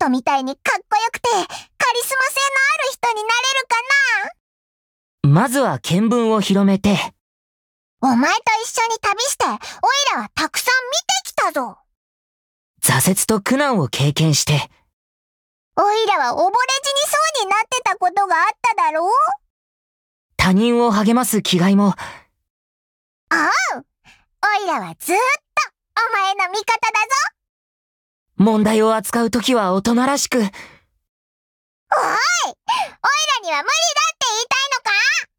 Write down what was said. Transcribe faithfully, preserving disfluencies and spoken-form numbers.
人みたいにかっこよくて、カリスマ性のある人になれるかな。まずは見聞を広めて。 お前と一緒に旅して、オイラはたくさん見てきたぞ。 挫折と苦難を経験して。 オイラは溺れ死にそうになってたことがあっただろう？ 他人を励ます気概も。 おう！オイラはずーっとお前の味方だぞ。 問題を扱うときは大人らしく。おい！オイラには無理だ。